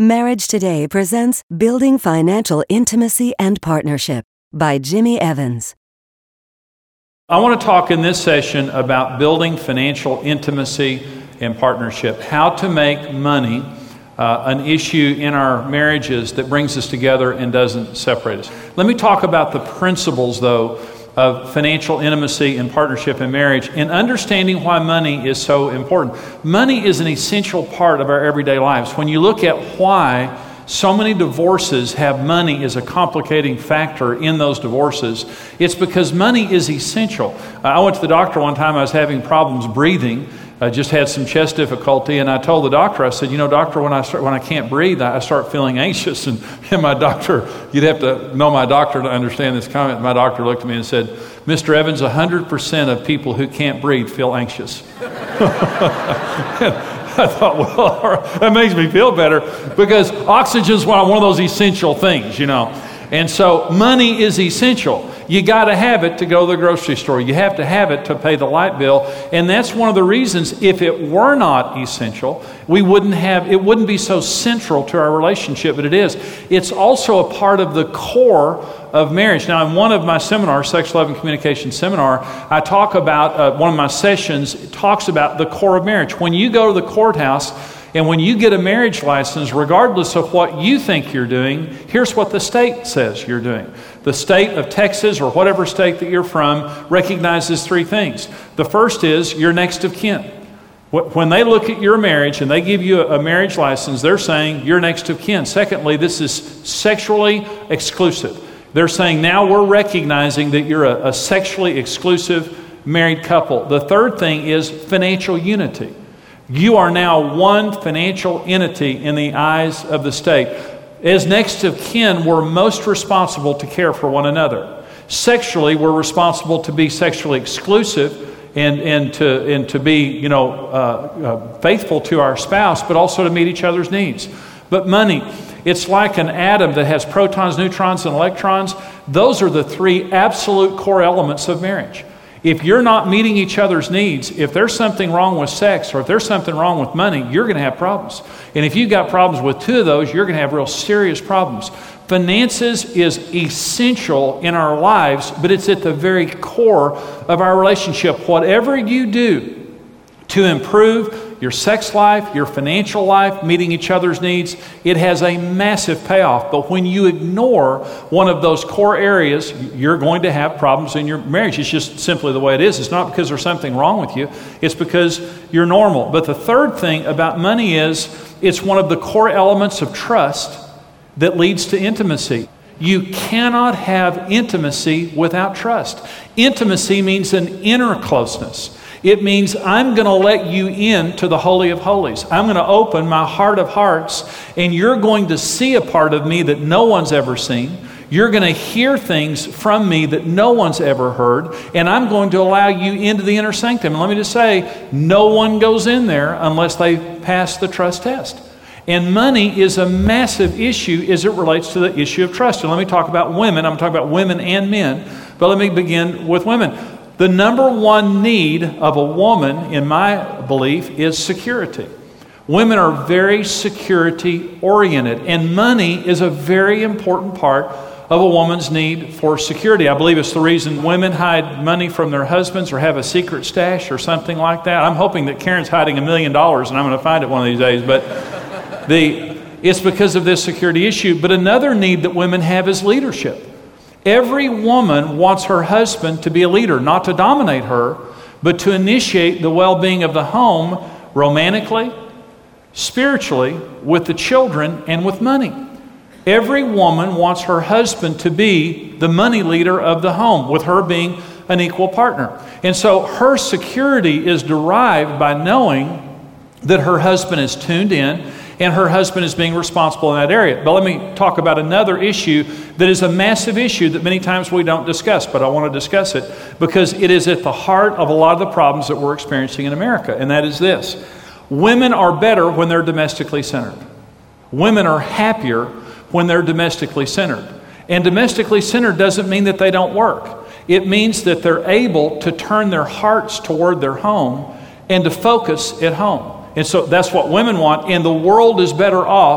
Marriage Today presents Building Financial Intimacy and Partnership by Jimmy Evans. I want to talk in this session about building financial intimacy and partnership, how to make money an issue in our marriages that brings us together and doesn't separate us. Let me talk about the principles, though, of financial intimacy and partnership in marriage and understanding why money is so important. Money is an essential part of our everyday lives. When you look at why so many divorces have money as a complicating factor in those divorces, it's because money is essential. I went to the doctor one time. I was having problems breathing. I just had some chest difficulty, and I told the doctor, I said, doctor, when I can't breathe, I start feeling anxious. And my doctor, you'd have to know my doctor to understand this comment. My doctor looked at me and said, Mr. Evans, 100% of people who can't breathe feel anxious. I thought, well, that makes me feel better because oxygen is one of those essential things, And so money is essential. You got to have it to go to the grocery store. You have to have it to pay the light bill. And that's one of the reasons, if it were not essential, it wouldn't be so central to our relationship, but it is. It's also a part of the core of marriage. Now, in one of my seminars, Sex, Love, and Communication Seminar, I talk about, one of my sessions talks about the core of marriage. When you go to the courthouse, and when you get a marriage license, regardless of what you think you're doing, here's what the state says you're doing. The state of Texas, or whatever state that you're from, recognizes three things. The first is you're next of kin. When they look at your marriage and they give you a marriage license, they're saying you're next of kin. Secondly, this is sexually exclusive. They're saying now we're recognizing that you're a sexually exclusive married couple. The third thing is financial unity. You are now one financial entity in the eyes of the state. As next of kin, we're most responsible to care for one another. Sexually, we're responsible to be sexually exclusive and to be, faithful to our spouse, but also to meet each other's needs. But money, it's like an atom that has protons, neutrons, and electrons. Those are the three absolute core elements of marriage. If you're not meeting each other's needs, if there's something wrong with sex or if there's something wrong with money, you're going to have problems. And if you've got problems with two of those, you're going to have real serious problems. Finances is essential in our lives, but it's at the very core of our relationship. Whatever you do to improve your sex life, your financial life, meeting each other's needs, it has a massive payoff. But when you ignore one of those core areas, you're going to have problems in your marriage. It's just simply the way it is. It's not because there's something wrong with you. It's because you're normal. But the third thing about money is it's one of the core elements of trust that leads to intimacy. You cannot have intimacy without trust. Intimacy means an inner closeness. It means I'm going to let you in to the Holy of Holies. I'm going to open my heart of hearts, and you're going to see a part of me that no one's ever seen. You're going to hear things from me that no one's ever heard, and I'm going to allow you into the inner sanctum. And let me just say, no one goes in there unless they pass the trust test. And money is a massive issue as it relates to the issue of trust. And let me talk about women. I'm talking about women and men, but let me begin with women. The number one need of a woman, in my belief, is security. Women are very security-oriented, and money is a very important part of a woman's need for security. I believe it's the reason women hide money from their husbands or have a secret stash or something like that. I'm hoping that Karen's hiding $1 million, and I'm going to find it one of these days, but it's because of this security issue. But another need that women have is leadership. Every woman wants her husband to be a leader, not to dominate her, but to initiate the well-being of the home romantically, spiritually, with the children, and with money. Every woman wants her husband to be the money leader of the home, with her being an equal partner. And so her security is derived by knowing that her husband is tuned in and her husband is being responsible in that area. But let me talk about another issue that is a massive issue that many times we don't discuss, but I want to discuss it because it is at the heart of a lot of the problems that we're experiencing in America, and that is this. Women are better when they're domestically centered. Women are happier when they're domestically centered. And domestically centered doesn't mean that they don't work. It means that they're able to turn their hearts toward their home and to focus at home. And so that's what women want, and the world is better off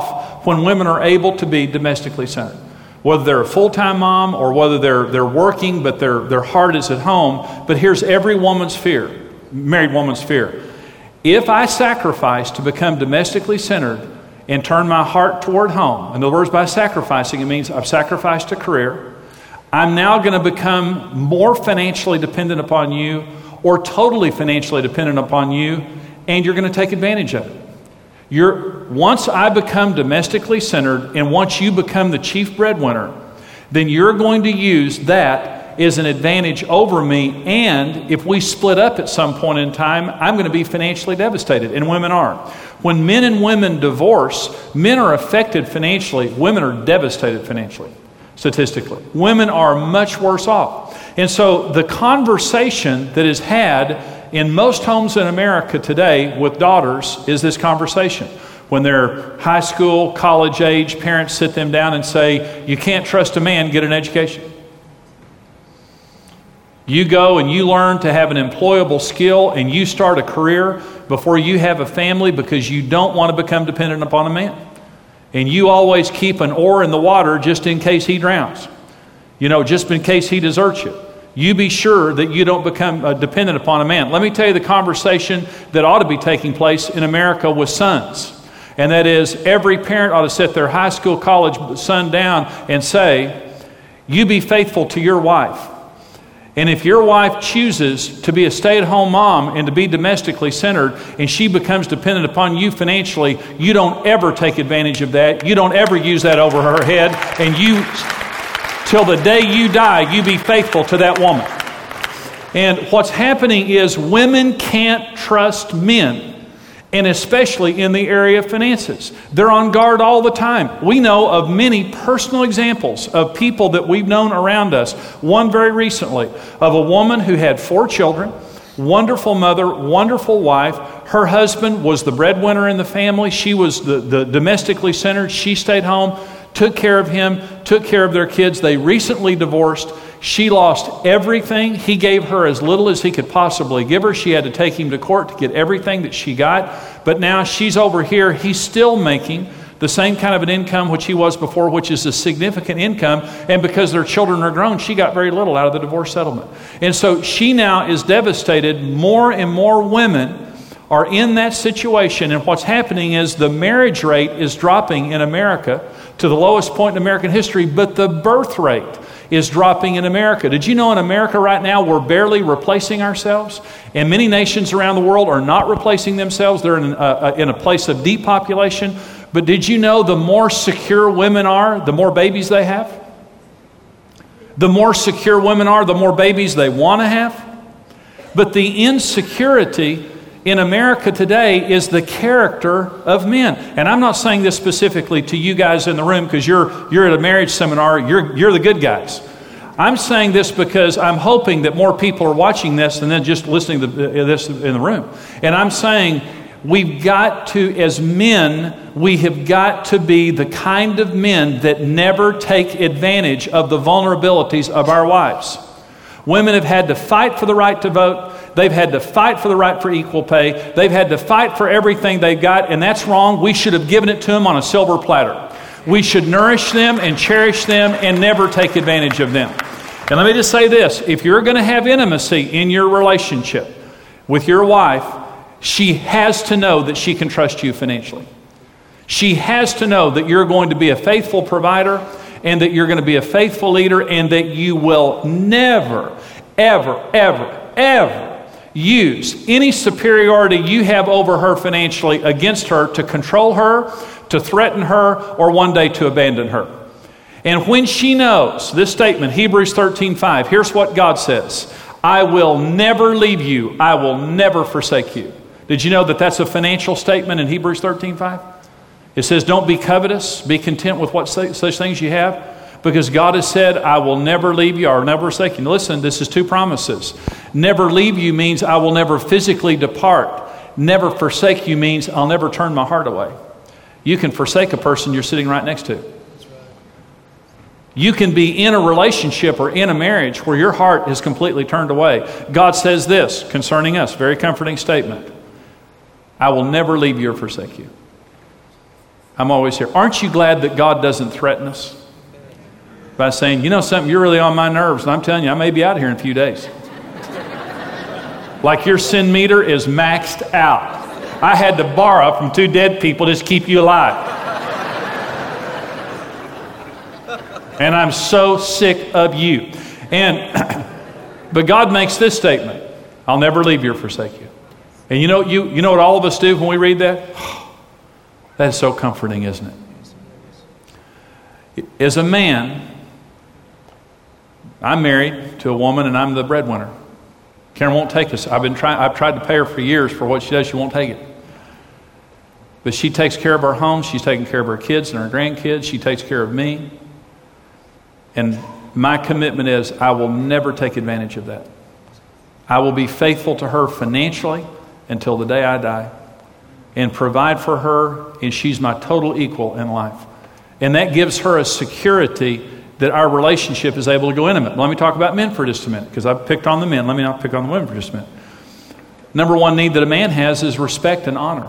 when women are able to be domestically centered. Whether they're a full-time mom or whether they're working but their heart is at home. But here's every woman's fear, married woman's fear. If I sacrifice to become domestically centered and turn my heart toward home, in other words, by sacrificing, it means I've sacrificed a career. I'm now going to become more financially dependent upon you or totally financially dependent upon you, and you're going to take advantage of it. Once I become domestically centered and once you become the chief breadwinner, then you're going to use that as an advantage over me. And if we split up at some point in time, I'm going to be financially devastated, and women are. When men and women divorce, men are affected financially. Women are devastated financially, statistically. Women are much worse off. And so the conversation that is had in most homes in America today with daughters is this conversation. When they're high school, college age, parents sit them down and say, you can't trust a man, get an education. You go and you learn to have an employable skill and you start a career before you have a family because you don't want to become dependent upon a man. And you always keep an oar in the water just in case he drowns. Just in case he deserts you. You be sure that you don't become dependent upon a man. Let me tell you the conversation that ought to be taking place in America with sons. And that is, every parent ought to sit their high school, college son down and say, you be faithful to your wife. And if your wife chooses to be a stay-at-home mom and to be domestically centered and she becomes dependent upon you financially, you don't ever take advantage of that. You don't ever use that over her head. And till the day you die, you be faithful to that woman. And what's happening is women can't trust men, and especially in the area of finances. They're on guard all the time. We know of many personal examples of people that we've known around us. One very recently of a woman who had 4 children, wonderful mother, wonderful wife. Her husband was the breadwinner in the family. She was the domestically centered. She stayed home, took care of him, took care of their kids. They recently divorced. She lost everything. He gave her as little as he could possibly give her. She had to take him to court to get everything that she got. But now she's over here. He's still making the same kind of an income which he was before, which is a significant income. And because their children are grown, she got very little out of the divorce settlement. And so she now is devastated. More and more women are in that situation. And what's happening is the marriage rate is dropping in America to the lowest point in American history, but the birth rate is dropping in America. Did you know in America right now we're barely replacing ourselves? And many nations around the world are not replacing themselves. They're in a place of depopulation. But did you know the more secure women are, the more babies they have? The more secure women are, the more babies they want to have. But the insecurity in America today is the character of men. And I'm not saying this specifically to you guys in the room because you're at a marriage seminar, you're the good guys. I'm saying this because I'm hoping that more people are watching this than then just listening to this in the room. And I'm saying we've got to, as men, we have got to be the kind of men that never take advantage of the vulnerabilities of our wives. Women have had to fight for the right to vote. They've had to fight for the right for equal pay. They've had to fight for everything they've got, and that's wrong. We should have given it to them on a silver platter. We should nourish them and cherish them and never take advantage of them. And let me just say this. If you're going to have intimacy in your relationship with your wife, she has to know that she can trust you financially. She has to know that you're going to be a faithful provider and that you're going to be a faithful leader and that you will never, ever, ever, ever use any superiority you have over her financially against her to control her, to threaten her, or one day to abandon her. And when she knows this statement, Hebrews 13:5, here's what God says: I will never leave you. I will never forsake you. Did you know that that's a financial statement in Hebrews 13:5? It says, don't be covetous, be content with what such things you have, because God has said, I will never leave you or never forsake you. Listen, this is 2 promises. Never leave you means I will never physically depart. Never forsake you means I'll never turn my heart away. You can forsake a person you're sitting right next to. You can be in a relationship or in a marriage where your heart is completely turned away. God says this concerning us, very comforting statement. I will never leave you or forsake you. I'm always here. Aren't you glad that God doesn't threaten us by saying, you know something, you're really on my nerves, and I'm telling you, I may be out here in a few days. Like your sin meter is maxed out. I had to borrow from 2 dead people just to keep you alive. And I'm so sick of you. But God makes this statement, I'll never leave you or forsake you. And you know what all of us do when we read that? That is so comforting, isn't it? As a man, I'm married to a woman and I'm the breadwinner. Karen won't take us. I've tried to pay her for years for what she does. She won't take it. But she takes care of our home. She's taking care of her kids and her grandkids. She takes care of me. And my commitment is I will never take advantage of that. I will be faithful to her financially until the day I die and provide for her, and she's my total equal in life. And that gives her a security that our relationship is able to go intimate. Let me talk about men for just a minute, because I've picked on the men. Let me not pick on the women for just a minute. Number one need that a man has is respect and honor.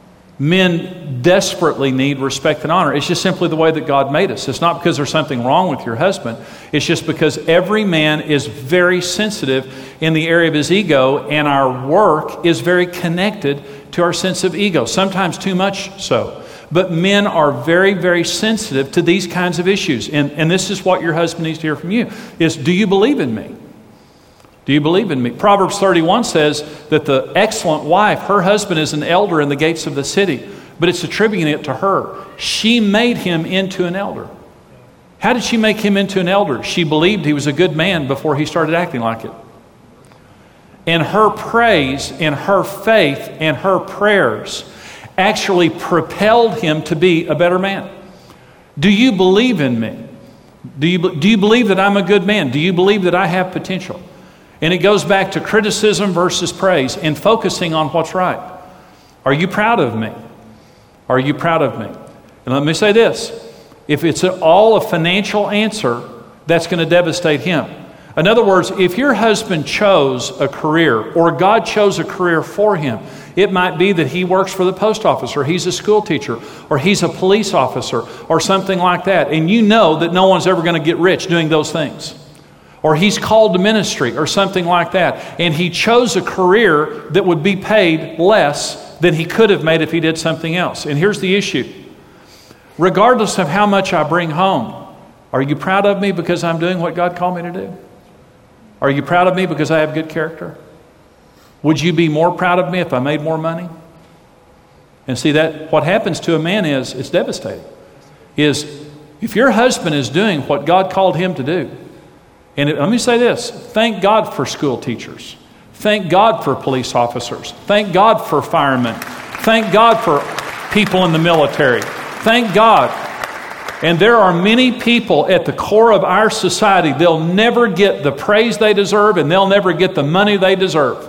Men desperately need respect and honor. It's just simply the way that God made us. It's not because there's something wrong with your husband. It's just because every man is very sensitive in the area of his ego, and our work is very connected to our sense of ego, sometimes too much so. But men are very, very sensitive to these kinds of issues. And this is what your husband needs to hear from you, is do you believe in me? Do you believe in me? Proverbs 31 says that the excellent wife, her husband is an elder in the gates of the city, but it's attributing it to her. She made him into an elder. How did she make him into an elder? She believed he was a good man before he started acting like it. And her praise and her faith and her prayers actually propelled him to be a better man. Do you believe in me? Do you believe that I'm a good man? Do you believe that I have potential? And it goes back to criticism versus praise and focusing on what's right. Are you proud of me? Are you proud of me? And let me say this. If it's all a financial answer, that's going to devastate him. In other words, if your husband chose a career, or God chose a career for him, it might be that he works for the post office, or he's a school teacher, or he's a police officer, or something like that. And you know that no one's ever going to get rich doing those things. Or he's called to ministry, or something like that. And he chose a career that would be paid less than he could have made if he did something else. And here's the issue. Regardless of how much I bring home, are you proud of me because I'm doing what God called me to do? Are you proud of me because I have good character? Would you be more proud of me if I made more money? And see, that what happens to a man is, it's devastating, is if your husband is doing what God called him to do, and let me say this, thank God for school teachers. Thank God for police officers. Thank God for firemen. Thank God for people in the military. Thank God. And there are many people at the core of our society, they'll never get the praise they deserve, and they'll never get the money they deserve.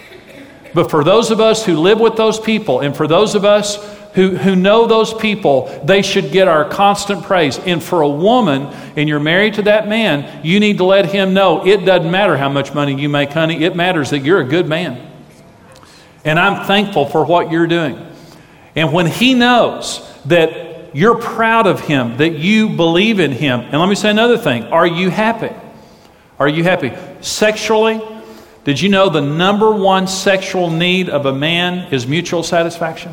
But for those of us who live with those people, and for those of us who know those people, they should get our constant praise. And for a woman, and you're married to that man, you need to let him know it doesn't matter how much money you make, honey. It matters that you're a good man. And I'm thankful for what you're doing. And when he knows that you're proud of him, that you believe in him. And let me say another thing. Are you happy? Are you happy? Sexually, did you know the number one sexual need of a man is mutual satisfaction?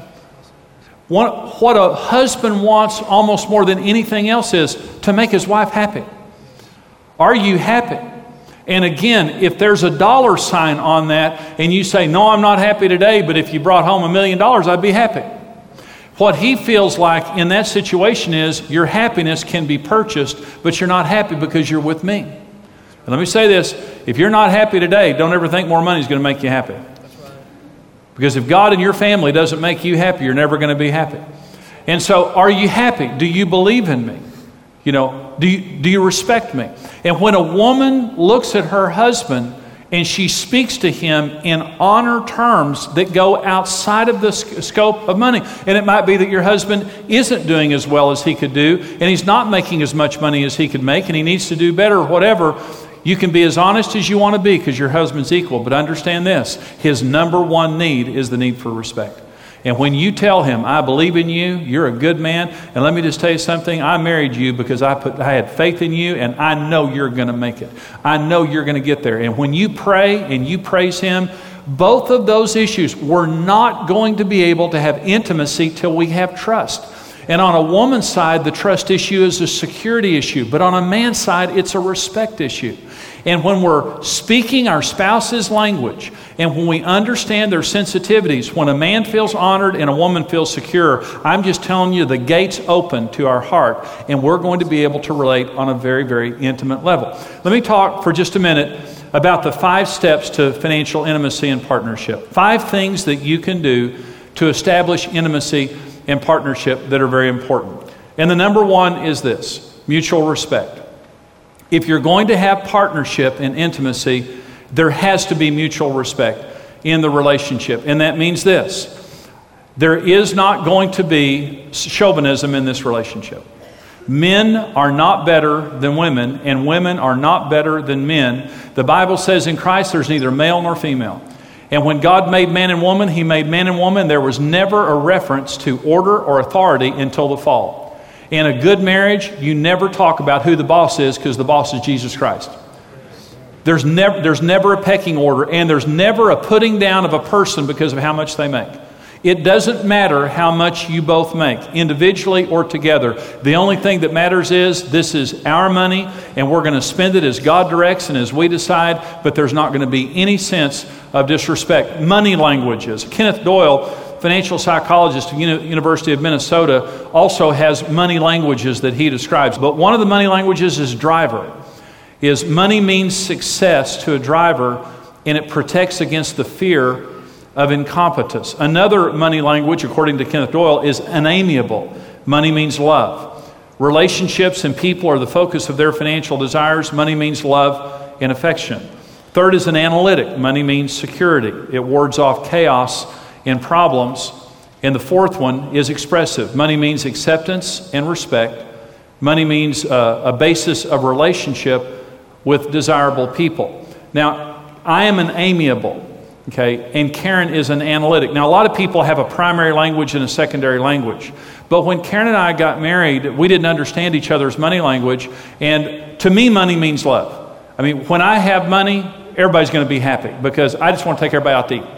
What a husband wants almost more than anything else is to make his wife happy. Are you happy? And again, if there's a dollar sign on that and you say, no, I'm not happy today, but if you brought home $1 million, I'd be happy. What he feels like in that situation is your happiness can be purchased, but you're not happy because you're with me. And let me say this, if you're not happy today, don't ever think more money is going to make you happy. Because if God and your family doesn't make you happy, you're never going to be happy. And so, are you happy? Do you believe in me? You know, do you respect me? And when a woman looks at her husband and she speaks to him in honor terms that go outside of the scope of money, and it might be that your husband isn't doing as well as he could do, and he's not making as much money as he could make, and he needs to do better or whatever, you can be as honest as you want to be because your husband's equal. But understand this, his number one need is the need for respect. And when you tell him, I believe in you, you're a good man, and let me just tell you something, I married you because I had faith in you, and I know you're going to make it. I know you're going to get there. And when you pray and you praise him, both of those issues, we're not going to be able to have intimacy till we have trust. And on a woman's side, the trust issue is a security issue. But on a man's side, it's a respect issue. And when we're speaking our spouse's language, and when we understand their sensitivities, when a man feels honored and a woman feels secure, I'm just telling you, the gate's open to our heart, and we're going to be able to relate on a very, very intimate level. Let me talk for just a minute about the 5 steps to financial intimacy and partnership. 5 things that you can do to establish intimacy and partnership that are very important. And the number 1 is this: mutual respect. If you're going to have partnership and intimacy, there has to be mutual respect in the relationship. And that means this: there is not going to be chauvinism in this relationship. Men are not better than women, and women are not better than men. The Bible says in Christ there's neither male nor female. And when God made man and woman, he made man and woman. There was never a reference to order or authority until the fall. In a good marriage, you never talk about who the boss is, because the boss is Jesus Christ. There's never a pecking order, and there's never a putting down of a person because of how much they make. It doesn't matter how much you both make, individually or together. The only thing that matters is this is our money, and we're going to spend it as God directs and as we decide, but there's not going to be any sense of disrespect. Money languages. Kenneth Doyle, financial psychologist at the University of Minnesota, also has money languages that he describes. But one of the money languages is driver. Money means success to a driver, and it protects against the fear of incompetence. Another money language, according to Kenneth Doyle, is unamiable. Money means love. Relationships and people are the focus of their financial desires. Money means love and affection. Third is an analytic. Money means security. It wards off chaos and problems. And the fourth one is expressive. Money means acceptance and respect. Money means a basis of relationship with desirable people. Now, I am an amiable. Okay, and Karen is an analytic. Now, a lot of people have a primary language and a secondary language. But when Karen and I got married, we didn't understand each other's money language. And to me, money means love. I mean, when I have money, everybody's going to be happy because I just want to take everybody out to eat.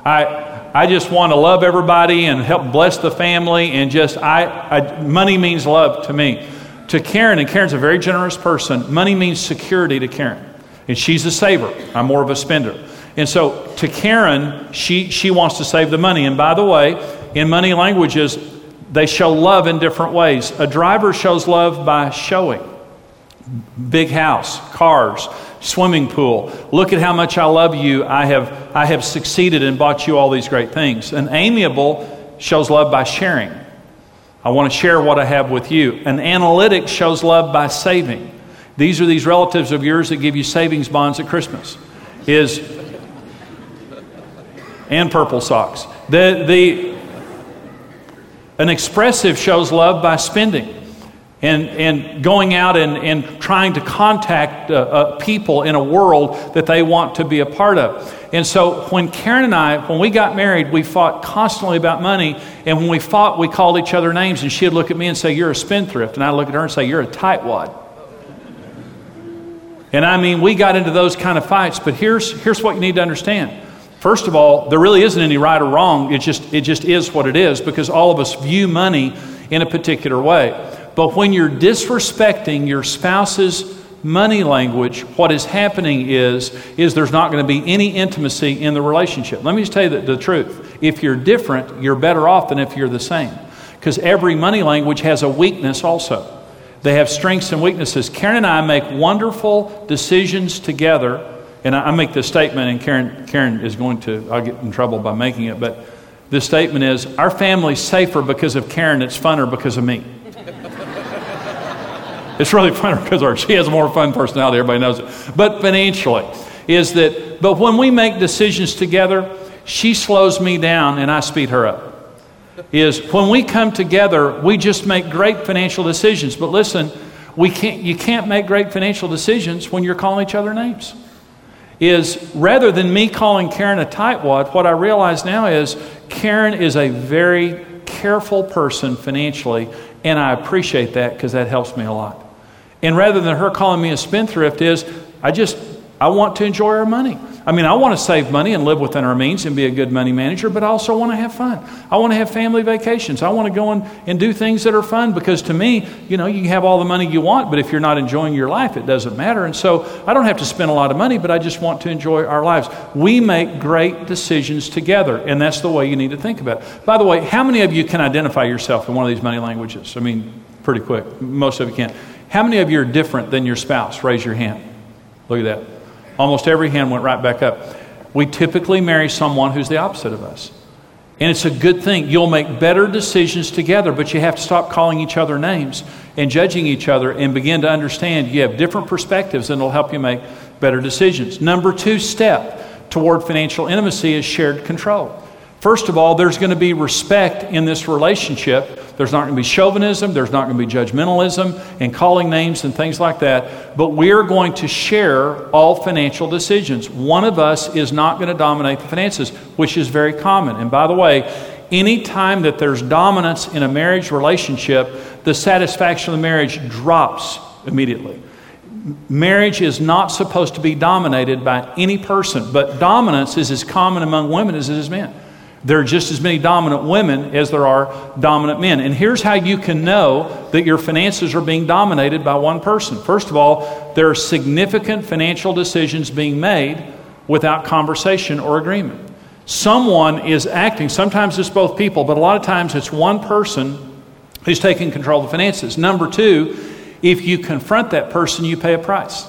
I just want to love everybody and help bless the family. And just, money means love to me. To Karen, and Karen's a very generous person, money means security to Karen. And she's a saver. I'm more of a spender. And so to Karen, she wants to save the money. And by the way, in money languages, they show love in different ways. A driver shows love by showing. Big house, cars, swimming pool. Look at how much I love you. I have succeeded and bought you all these great things. An amiable shows love by sharing. I want to share what I have with you. An analytic shows love by saving. These are these relatives of yours that give you savings bonds at Christmas. And purple socks. An expressive shows love by spending and going out and trying to contact people in a world that they want to be a part of. And so when Karen and I, when we got married, we fought constantly about money. And when we fought, we called each other names. And she'd look at me and say, "You're a spendthrift." And I'd look at her and say, "You're a tightwad." And I mean, we got into those kind of fights. But here's what you need to understand. First of all, there really isn't any right or wrong. It just is what it is, because all of us view money in a particular way. But when you're disrespecting your spouse's money language, what is happening is there's not going to be any intimacy in the relationship. Let me just tell you the truth. If you're different, you're better off than if you're the same, because every money language has a weakness also. They have strengths and weaknesses. Karen and I make wonderful decisions together. And I make this statement, and Karen is going to, I'll get in trouble by making it, but this statement is, our family's safer because of Karen, it's funner because of me. It's really funner because she has a more fun personality, everybody knows it. But financially, but when we make decisions together, she slows me down and I speed her up. When we come together, we just make great financial decisions. But listen, you can't make great financial decisions when you're calling each other names. is rather than me calling Karen a tightwad, what I realize now is Karen is a very careful person financially, and I appreciate that because that helps me a lot. And rather than her calling me a spendthrift I want to enjoy our money. I mean, I want to save money and live within our means and be a good money manager, but I also want to have fun. I want to have family vacations. I want to go and do things that are fun because to me, you can have all the money you want, but if you're not enjoying your life, it doesn't matter. And so I don't have to spend a lot of money, but I just want to enjoy our lives. We make great decisions together, and that's the way you need to think about it. By the way, how many of you can identify yourself in one of these money languages? I mean, pretty quick. Most of you can. How many of you are different than your spouse? Raise your hand. Look at that. Almost every hand went right back up. We typically marry someone who's the opposite of us. And it's a good thing. You'll make better decisions together, but you have to stop calling each other names and judging each other and begin to understand you have different perspectives and it'll help you make better decisions. Number 2 step toward financial intimacy is shared control. First of all, there's going to be respect in this relationship. There's not going to be chauvinism. There's not going to be judgmentalism and calling names and things like that. But we're going to share all financial decisions. One of us is not going to dominate the finances, which is very common. And by the way, any time that there's dominance in a marriage relationship, the satisfaction of the marriage drops immediately. Marriage is not supposed to be dominated by any person, but dominance is as common among women as it is men. There are just as many dominant women as there are dominant men. And here's how you can know that your finances are being dominated by one person. First of all, there are significant financial decisions being made without conversation or agreement. Someone is acting, sometimes it's both people, but a lot of times it's one person who's taking control of the finances. Number 2, if you confront that person, you pay a price.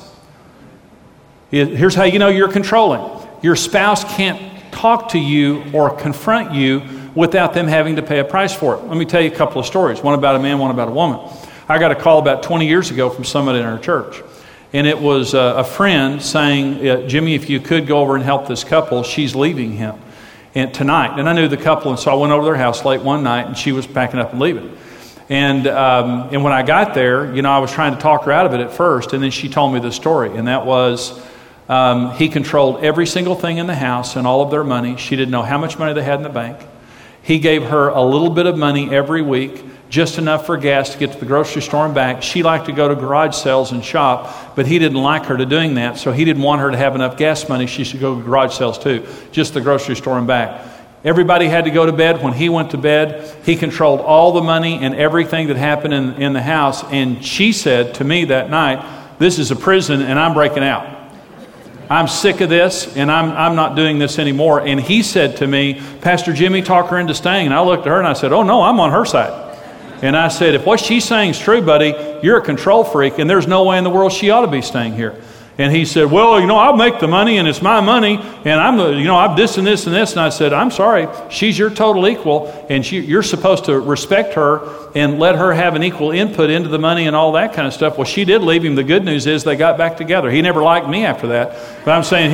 Here's how you know you're controlling. Your spouse can't talk to you or confront you without them having to pay a price for it. Let me tell you a couple of stories, one about a man, one about a woman. I got a call about 20 years ago from somebody in our church, and it was a friend saying, Jimmy, if you could go over and help this couple, she's leaving him tonight. And I knew the couple, and so I went over to their house late one night, and she was packing up and leaving. And when I got there, I was trying to talk her out of it at first, and then she told me the story, and that was he controlled every single thing in the house and all of their money. She didn't know how much money they had in the bank. He gave her a little bit of money every week, just enough for gas to get to the grocery store and back. She liked to go to garage sales and shop, but he didn't like her to doing that, so he didn't want her to have enough gas money. She should go to garage sales too, just the grocery store and back. Everybody had to go to bed. When he went to bed, he controlled all the money and everything that happened in the house. And she said to me that night, this is a prison and I'm breaking out. I'm sick of this, and I'm not doing this anymore. And he said to me, Pastor Jimmy, talk her into staying. And I looked at her and I said, oh no, I'm on her side. And I said, if what she's saying is true, buddy, you're a control freak, and there's no way in the world she ought to be staying here. And he said, well, I'll make the money, and it's my money, and I'm this and this and this. And I said, I'm sorry, she's your total equal, and you're supposed to respect her and let her have an equal input into the money and all that kind of stuff. Well, she did leave him. The good news is they got back together. He never liked me after that. But I'm saying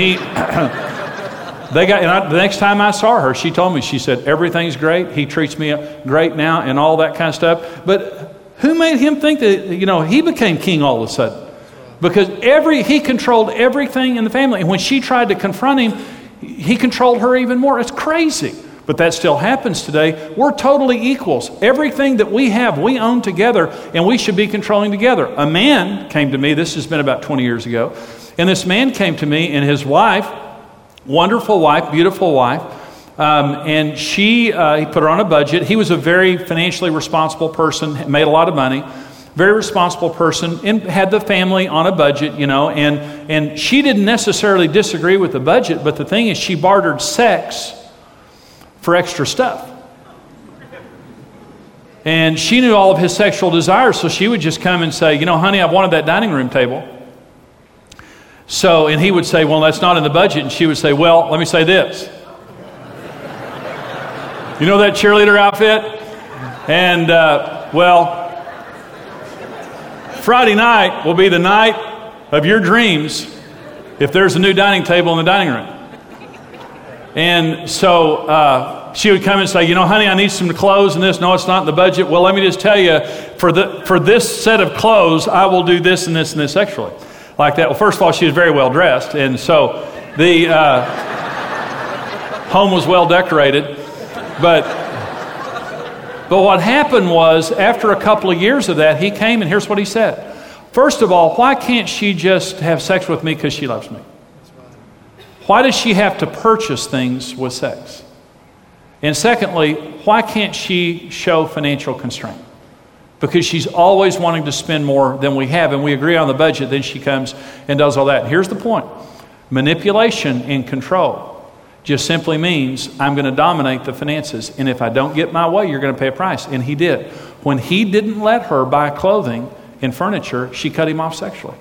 the next time I saw her, she told me, she said, everything's great. He treats me great now and all that kind of stuff. But who made him think that, he became king all of a sudden? Because he controlled everything in the family. And when she tried to confront him, he controlled her even more. It's crazy. But that still happens today. We're totally equals. Everything that we have, we own together, and we should be controlling together. A man came to me, this has been about 20 years ago, and this man came to me and his wife, wonderful wife, beautiful wife, and he put her on a budget. He was a very financially responsible person, made a lot of money. Very responsible person, and had the family on a budget, and she didn't necessarily disagree with the budget, but the thing is she bartered sex for extra stuff. And she knew all of his sexual desires, so she would just come and say, honey, I've wanted that dining room table. So, and he would say, well, that's not in the budget, and she would say, well, let me say this. You know that cheerleader outfit? And, Friday night will be the night of your dreams if there's a new dining table in the dining room. And so she would come and say, honey, I need some clothes and this. No, it's not in the budget. Well, let me just tell you, for this set of clothes, I will do this and this and this sexually. Like that. Well, first of all, she was very well dressed. And so The home was well decorated, but what happened was, after a couple of years of that, he came and here's what he said. First of all, why can't she just have sex with me because she loves me? Why does she have to purchase things with sex? And secondly, why can't she show financial constraint? Because she's always wanting to spend more than we have, and we agree on the budget, then she comes and does all that. And here's the point. Manipulation and control just simply means I'm going to dominate the finances, and if I don't get my way, you're going to pay a price. And he did. When he didn't let her buy clothing and furniture, she cut him off sexually.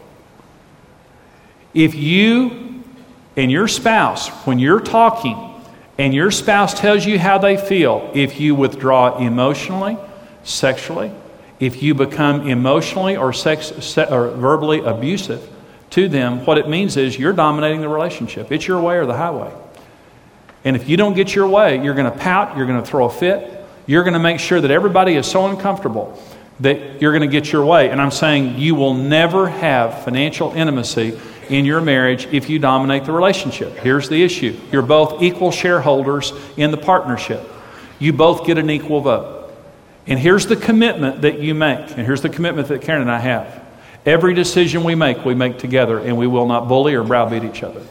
If you and your spouse, when you're talking and your spouse tells you how they feel, if you withdraw emotionally, sexually, if you become emotionally or verbally abusive to them, what it means is you're dominating the relationship. It's your way or the highway. And if you don't get your way, you're going to pout, you're going to throw a fit, you're going to make sure that everybody is so uncomfortable that you're going to get your way. And I'm saying you will never have financial intimacy in your marriage if you dominate the relationship. Here's the issue. You're both equal shareholders in the partnership. You both get an equal vote. And here's the commitment that you make. And here's the commitment that Karen and I have. Every decision we make together, and we will not bully or browbeat each other.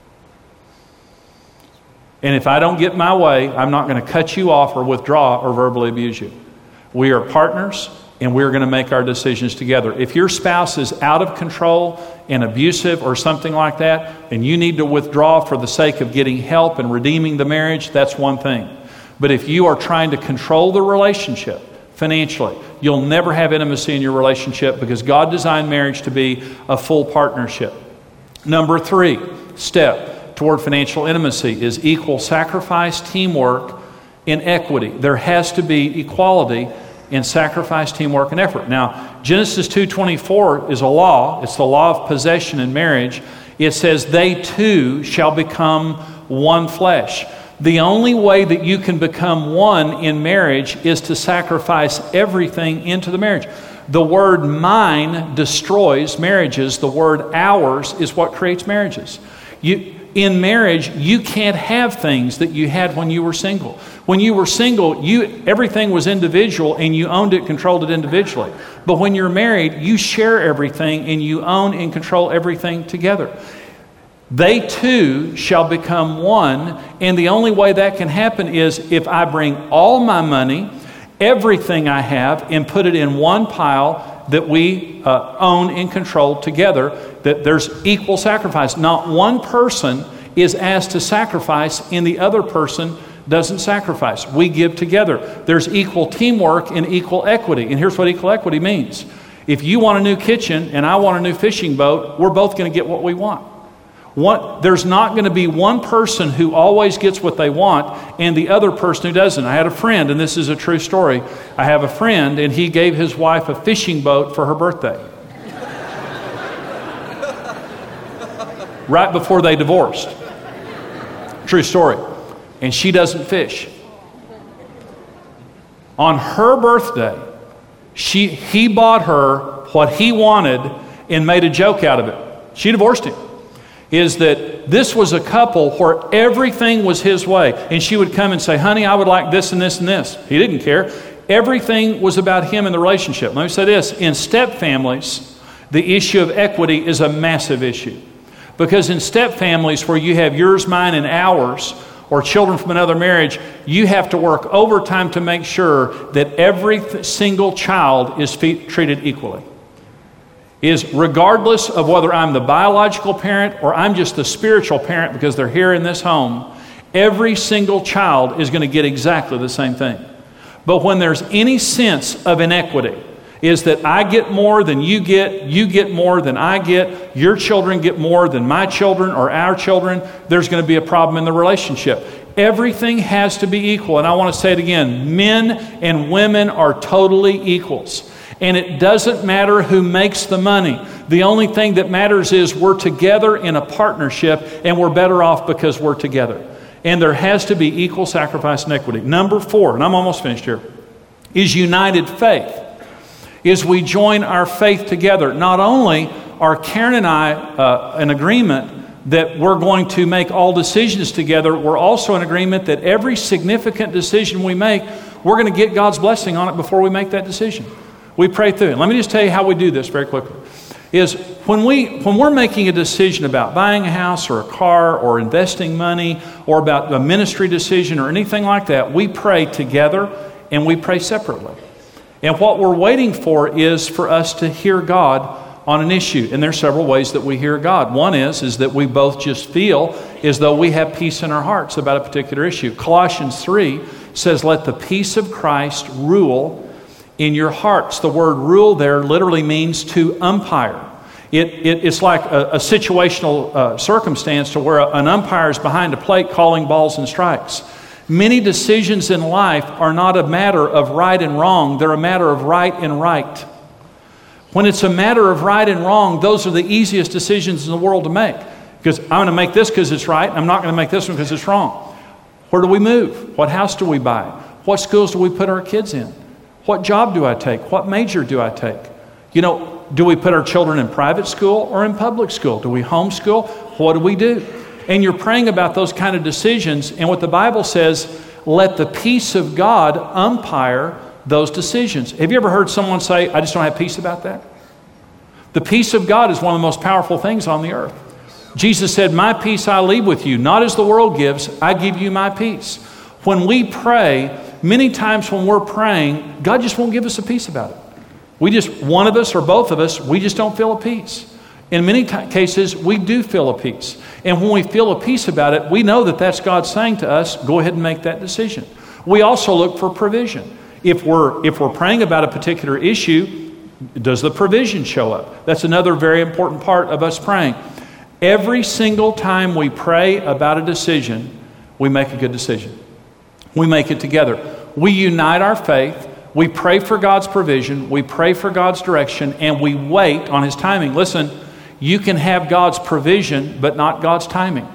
And if I don't get my way, I'm not going to cut you off or withdraw or verbally abuse you. We are partners, and we're going to make our decisions together. If your spouse is out of control and abusive or something like that, and you need to withdraw for the sake of getting help and redeeming the marriage, that's one thing. But if you are trying to control the relationship financially, you'll never have intimacy in your relationship because God designed marriage to be a full partnership. Number 3 step toward financial intimacy is equal sacrifice, teamwork, and equity. There has to be equality in sacrifice, teamwork, and effort. Now, Genesis 2:24 is a law. It's the law of possession in marriage. It says, they two shall become one flesh. The only way that you can become one in marriage is to sacrifice everything into the marriage. The word mine destroys marriages. The word ours is what creates marriages. In marriage, you can't have things that you had when you were single. When you were single, everything was individual and you owned it, controlled it individually. But when you're married, you share everything and you own and control everything together. They two shall become one, and the only way that can happen is if I bring all my money, everything I have, and put it in one pile that we own and control together, that there's equal sacrifice. Not one person is asked to sacrifice and the other person doesn't sacrifice. We give together. There's equal teamwork and equal equity. And here's what equal equity means. If you want a new kitchen and I want a new fishing boat, we're both going to get what we want. There's not going to be one person who always gets what they want and the other person who doesn't. I had a friend, and this is a true story. I have a friend, and he gave his wife a fishing boat for her birthday. Right before they divorced. True story. And she doesn't fish. On her birthday, he bought her what he wanted and made a joke out of it. She divorced him. Is that this was a couple where everything was his way. And she would come and say, honey, I would like this and this and this. He didn't care. Everything was about him and the relationship. Let me say this. In step families, the issue of equity is a massive issue. Because in step families where you have yours, mine, and ours, or children from another marriage, you have to work overtime to make sure that every single child is treated equally. Is regardless of whether I'm the biological parent or I'm just the spiritual parent because they're here in this home, every single child is going to get exactly the same thing. But when there's any sense of inequity, is that I get more than you get more than I get, your children get more than my children or our children, there's going to be a problem in the relationship. Everything has to be equal. And I want to say it again, men and women are totally equals. And it doesn't matter who makes the money. The only thing that matters is we're together in a partnership and we're better off because we're together. And there has to be equal sacrifice and equity. Number 4, and I'm almost finished here, is united faith. Is we join our faith together. Not only are Karen and I in agreement that we're going to make all decisions together, we're also in agreement that every significant decision we make, we're going to get God's blessing on it before we make that decision. We pray through it. Let me just tell you how we do this very quickly. Is when we're making a decision about buying a house or a car or investing money or about a ministry decision or anything like that, we pray together and we pray separately. And what we're waiting for is for us to hear God on an issue. And there's several ways that we hear God. One is that we both just feel as though we have peace in our hearts about a particular issue. Colossians 3 says, let the peace of Christ rule in your hearts. The word rule there literally means to umpire. It's like a situational circumstance to where an umpire is behind a plate calling balls and strikes. Many decisions in life are not a matter of right and wrong. They're a matter of right and right. When it's a matter of right and wrong, those are the easiest decisions in the world to make. Because I'm going to make this because it's right. I'm not going to make this one because it's wrong. Where do we move? What house do we buy? What schools do we put our kids in? What job do I take? What major do I take? Do we put our children in private school or in public school? Do we homeschool? What do we do? And you're praying about those kind of decisions. And what the Bible says, let the peace of God umpire those decisions. Have you ever heard someone say, I just don't have peace about that? The peace of God is one of the most powerful things on the earth. Jesus said, my peace I leave with you, not as the world gives, I give you my peace. When we pray, many times when we're praying, God just won't give us a peace about it. One of us or both of us, we just don't feel a peace. In many cases, we do feel a peace. And when we feel a peace about it, we know that that's God saying to us, go ahead and make that decision. We also look for provision. If we're praying about a particular issue, does the provision show up? That's another very important part of us praying. Every single time we pray about a decision, we make a good decision. We make it together. We unite our faith. We pray for God's provision. We pray for God's direction, and we wait on His timing. Listen, you can have God's provision, but not God's timing.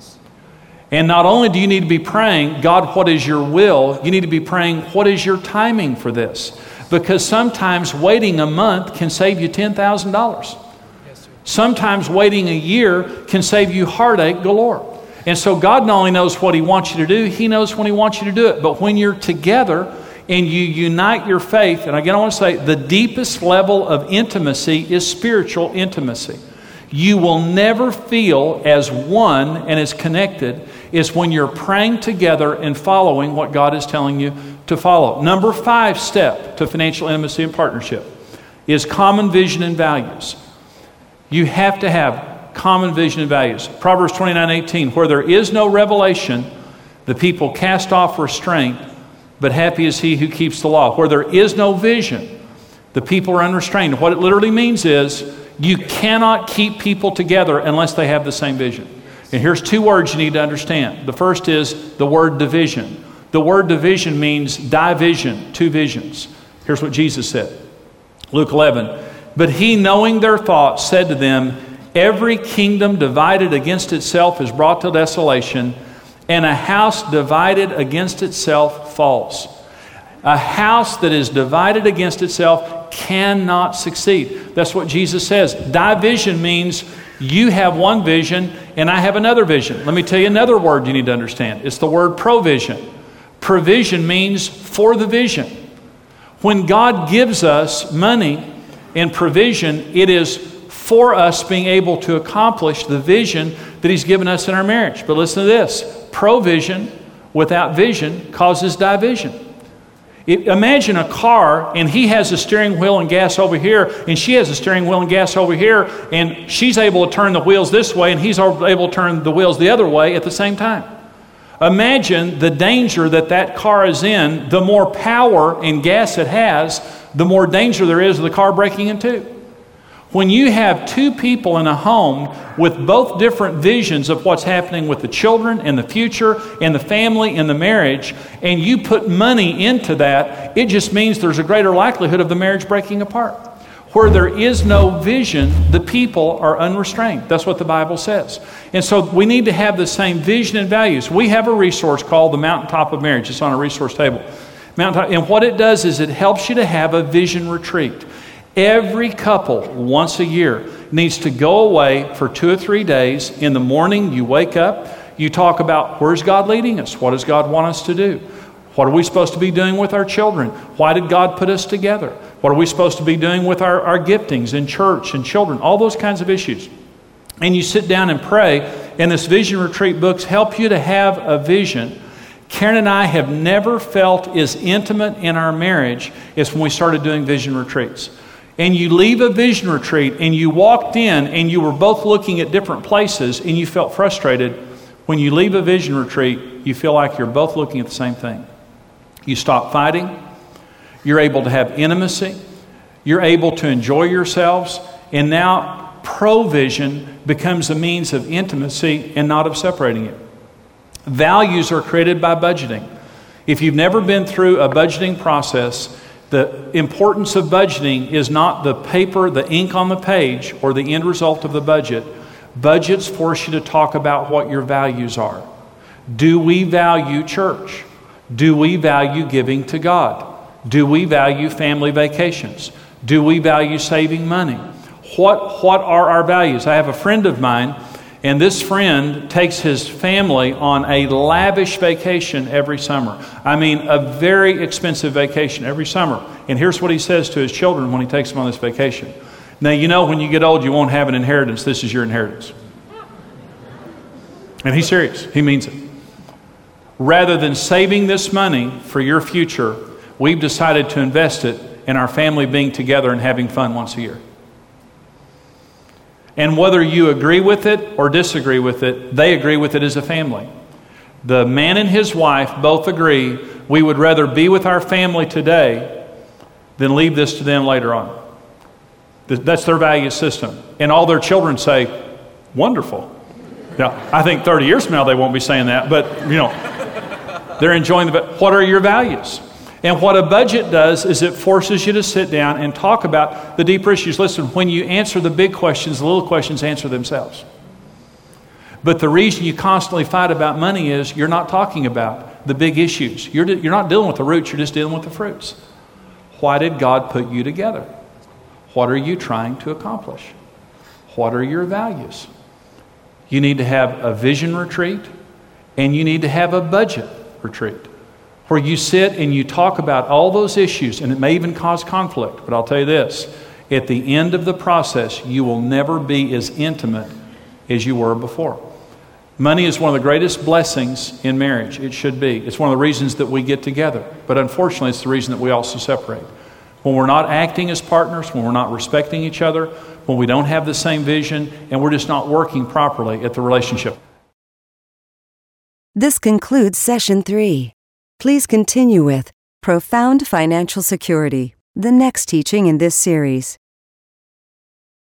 And not only do you need to be praying, God, what is your will? You need to be praying, what is your timing for this? Because sometimes waiting a month can save you $10,000. Sometimes waiting a year can save you heartache galore. And so God not only knows what He wants you to do, He knows when He wants you to do it. But when you're together and you unite your faith, and again I want to say, the deepest level of intimacy is spiritual intimacy. You will never feel as one and as connected as when you're praying together and following what God is telling you to follow. Number 5 step to financial intimacy and partnership is common vision and values. You have to have common vision and values. Proverbs 29:18, where there is no revelation, the people cast off restraint, but happy is he who keeps the law. Where there is no vision, the people are unrestrained. What it literally means is you cannot keep people together unless they have the same vision. And here's 2 words you need to understand. The first is the word division. The word division means division, 2 visions. Here's what Jesus said. Luke 11, but he, knowing their thoughts, said to them, every kingdom divided against itself is brought to desolation, and a house divided against itself falls. A house that is divided against itself cannot succeed. That's what Jesus says. Division means you have one vision and I have another vision. Let me tell you another word you need to understand. It's the word provision. Provision means for the vision. When God gives us money and provision, it is for us being able to accomplish the vision that He's given us in our marriage. But listen to this. Provision without vision causes division. Imagine a car and he has a steering wheel and gas over here and she has a steering wheel and gas over here, and she's able to turn the wheels this way and he's able to turn the wheels the other way at the same time. Imagine the danger that car is in. The more power and gas it has, the more danger there is of the car breaking in two. When you have 2 people in a home with both different visions of what's happening with the children and the future and the family and the marriage, and you put money into that, it just means there's a greater likelihood of the marriage breaking apart. Where there is no vision, the people are unrestrained. That's what the Bible says. And so we need to have the same vision and values. We have a resource called the Mountaintop of Marriage. It's on a resource table. And what it does is it helps you to have a vision retreat. Every couple, once a year, needs to go away for 2 or 3 days. In the morning, you wake up, you talk about where's God leading us? What does God want us to do? What are we supposed to be doing with our children? Why did God put us together? What are we supposed to be doing with our giftings in church and children? All those kinds of issues. And you sit down and pray, and this vision retreat books help you to have a vision. Karen and I have never felt as intimate in our marriage as when we started doing vision retreats. And you leave a vision retreat and you walked in and you were both looking at different places and you felt frustrated. When you leave a vision retreat, you feel like you're both looking at the same thing. You stop fighting. You're able to have intimacy. You're able to enjoy yourselves. And now provision becomes a means of intimacy and not of separating it. Values are created by budgeting. If you've never been through a budgeting process, the importance of budgeting is not the paper, the ink on the page, or the end result of the budget. Budgets force you to talk about what your values are. Do we value church? Do we value giving to God? Do we value family vacations? Do we value saving money? What are our values? I have a friend of mine, and this friend takes his family on a lavish vacation every summer. I mean, a very expensive vacation every summer. And here's what he says to his children when he takes them on this vacation. Now, you know, when you get old, you won't have an inheritance. This is your inheritance. And he's serious. He means it. Rather than saving this money for your future, we've decided to invest it in our family being together and having fun once a year. And whether you agree with it or disagree with it, they agree with it as a family. The man and his wife both agree we would rather be with our family today than leave this to them later on. That's their value system. And all their children say, wonderful. Now, I think 30 years from now they won't be saying that, but you know, they're enjoying what are your values? And what a budget does is it forces you to sit down and talk about the deeper issues. Listen, when you answer the big questions, the little questions answer themselves. But the reason you constantly fight about money is you're not talking about the big issues. You're not dealing with the roots, you're just dealing with the fruits. Why did God put you together? What are you trying to accomplish? What are your values? You need to have a vision retreat, and you need to have a budget retreat, where you sit and you talk about all those issues, and it may even cause conflict. But I'll tell you this, at the end of the process, you will never be as intimate as you were before. Money is one of the greatest blessings in marriage. It should be. It's one of the reasons that we get together. But unfortunately, it's the reason that we also separate. When we're not acting as partners, when we're not respecting each other, when we don't have the same vision, and we're just not working properly at the relationship. This concludes Session 3. Please continue with Profound Financial Security, the next teaching in this series.